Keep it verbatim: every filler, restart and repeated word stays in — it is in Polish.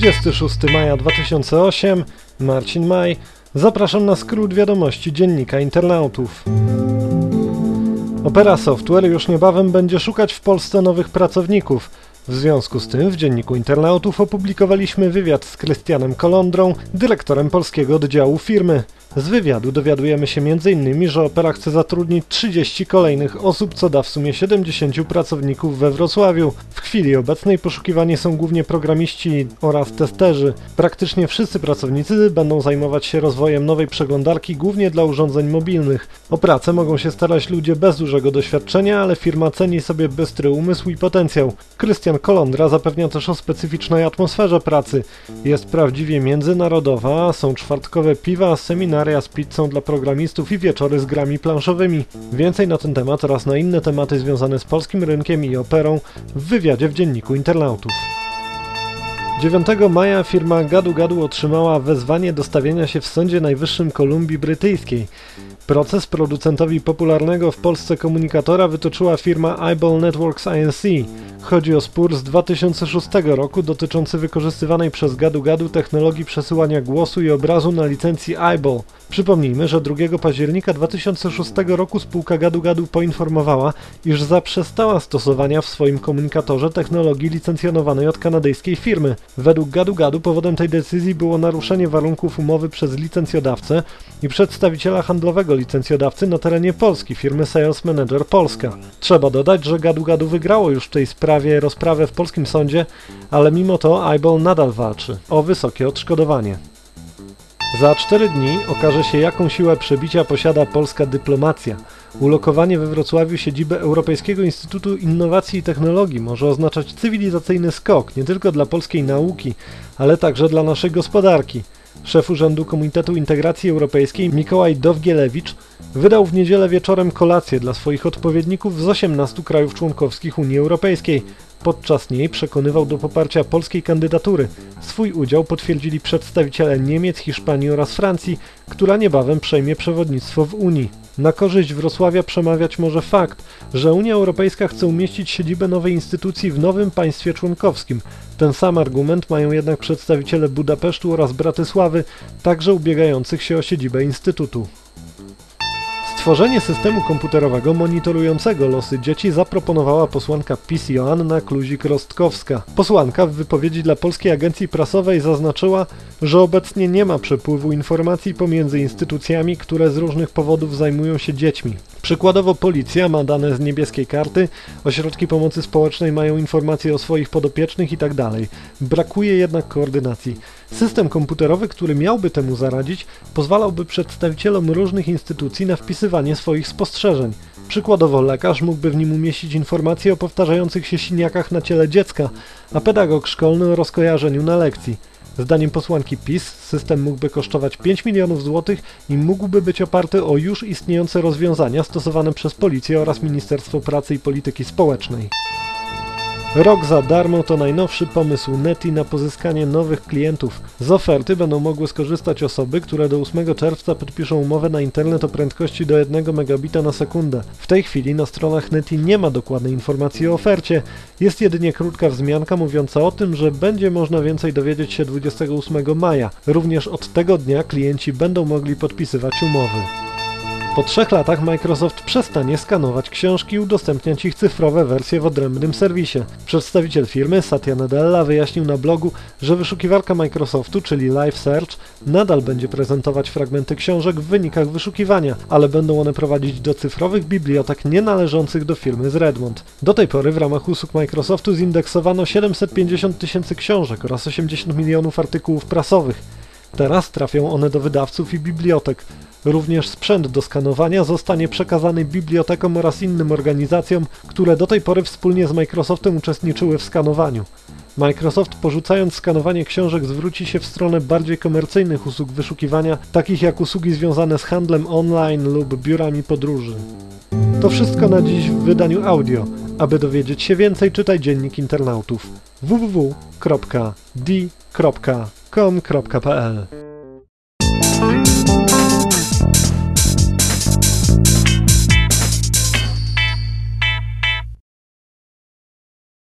dwudziestego szóstego maja dwa tysiące ósmego, Marcin Maj. Zapraszam na skrót wiadomości Dziennika Internautów. Opera Software już niebawem będzie szukać w Polsce nowych pracowników. W związku z tym w Dzienniku Internautów opublikowaliśmy wywiad z Krystianem Kolondrą, dyrektorem polskiego oddziału firmy. Z wywiadu dowiadujemy się między innymi, że Opera chce zatrudnić trzydzieści kolejnych osób, co da w sumie siedemdziesięciu pracowników we Wrocławiu. W chwili obecnej poszukiwani są głównie programiści oraz testerzy. Praktycznie wszyscy pracownicy będą zajmować się rozwojem nowej przeglądarki, głównie dla urządzeń mobilnych. O pracę mogą się starać ludzie bez dużego doświadczenia, ale firma ceni sobie bystry umysł i potencjał. Krystian Kolondra zapewnia też o specyficznej atmosferze pracy. Jest prawdziwie międzynarodowa, są czwartkowe piwa, seminaria z pizzą dla programistów i wieczory z grami planszowymi. Więcej na ten temat oraz na inne tematy związane z polskim rynkiem i operą w wywiadzie w Dzienniku Internautów. dziewiątego maja firma Gadu Gadu otrzymała wezwanie do stawienia się w Sądzie Najwyższym Kolumbii Brytyjskiej. Proces producentowi popularnego w Polsce komunikatora wytoczyła firma Eyeball Networks I N C. Chodzi o spór z dwa tysiące szóstego roku dotyczący wykorzystywanej przez Gadu Gadu technologii przesyłania głosu i obrazu na licencji Eyeball. Przypomnijmy, że drugiego października dwa tysiące szóstego roku spółka Gadu Gadu poinformowała, iż zaprzestała stosowania w swoim komunikatorze technologii licencjonowanej od kanadyjskiej firmy. Według Gadu Gadu powodem tej decyzji było naruszenie warunków umowy przez licencjodawcę i przedstawiciela handlowego licencjodawcy na terenie Polski, firmy Sales Manager Polska. Trzeba dodać, że Gadu Gadu wygrało już w tej sprawie rozprawę w polskim sądzie, ale mimo to Eyeball nadal walczy o wysokie odszkodowanie. Za cztery dni okaże się, jaką siłę przebicia posiada polska dyplomacja. Ulokowanie we Wrocławiu siedziby Europejskiego Instytutu Innowacji i Technologii może oznaczać cywilizacyjny skok nie tylko dla polskiej nauki, ale także dla naszej gospodarki. Szef Urzędu Komitetu Integracji Europejskiej Mikołaj Dowgielewicz wydał w niedzielę wieczorem kolację dla swoich odpowiedników z osiemnastu krajów członkowskich Unii Europejskiej. Podczas niej przekonywał do poparcia polskiej kandydatury. Swój udział potwierdzili przedstawiciele Niemiec, Hiszpanii oraz Francji, która niebawem przejmie przewodnictwo w Unii. Na korzyść Wrocławia przemawiać może fakt, że Unia Europejska chce umieścić siedzibę nowej instytucji w nowym państwie członkowskim. Ten sam argument mają jednak przedstawiciele Budapesztu oraz Bratysławy, także ubiegających się o siedzibę instytutu. Stworzenie systemu komputerowego monitorującego losy dzieci zaproponowała posłanka PiS Joanna Kluzik-Rostkowska. Posłanka w wypowiedzi dla Polskiej Agencji Prasowej zaznaczyła, że obecnie nie ma przepływu informacji pomiędzy instytucjami, które z różnych powodów zajmują się dziećmi. Przykładowo policja ma dane z niebieskiej karty, ośrodki pomocy społecznej mają informacje o swoich podopiecznych itd. Brakuje jednak koordynacji. System komputerowy, który miałby temu zaradzić, pozwalałby przedstawicielom różnych instytucji na wpisywanie swoich spostrzeżeń. Przykładowo lekarz mógłby w nim umieścić informacje o powtarzających się siniakach na ciele dziecka, a pedagog szkolny o rozkojarzeniu na lekcji. Zdaniem posłanki PiS system mógłby kosztować pięć milionów złotych i mógłby być oparty o już istniejące rozwiązania stosowane przez Policję oraz Ministerstwo Pracy i Polityki Społecznej. Rok za darmo to najnowszy pomysł Neti na pozyskanie nowych klientów. Z oferty będą mogły skorzystać osoby, które do ósmego czerwca podpiszą umowę na internet o prędkości do jednego megabita na sekundę. W tej chwili na stronach Neti nie ma dokładnej informacji o ofercie, jest jedynie krótka wzmianka mówiąca o tym, że będzie można więcej dowiedzieć się dwudziestego ósmego maja. Również od tego dnia klienci będą mogli podpisywać umowy. Po trzech latach Microsoft przestanie skanować książki i udostępniać ich cyfrowe wersje w odrębnym serwisie. Przedstawiciel firmy Satya Nadella wyjaśnił na blogu, że wyszukiwarka Microsoftu, czyli Live Search, nadal będzie prezentować fragmenty książek w wynikach wyszukiwania, ale będą one prowadzić do cyfrowych bibliotek nienależących do firmy z Redmond. Do tej pory w ramach usług Microsoftu zindeksowano siedemset pięćdziesiąt tysięcy książek oraz osiemdziesiąt milionów artykułów prasowych. Teraz trafią one do wydawców i bibliotek. Również sprzęt do skanowania zostanie przekazany bibliotekom oraz innym organizacjom, które do tej pory wspólnie z Microsoftem uczestniczyły w skanowaniu. Microsoft, porzucając skanowanie książek, zwróci się w stronę bardziej komercyjnych usług wyszukiwania, takich jak usługi związane z handlem online lub biurami podróży. To wszystko na dziś w wydaniu audio. Aby dowiedzieć się więcej, czytaj Dziennik Internautów w w w kropka d kropka com kropka p l.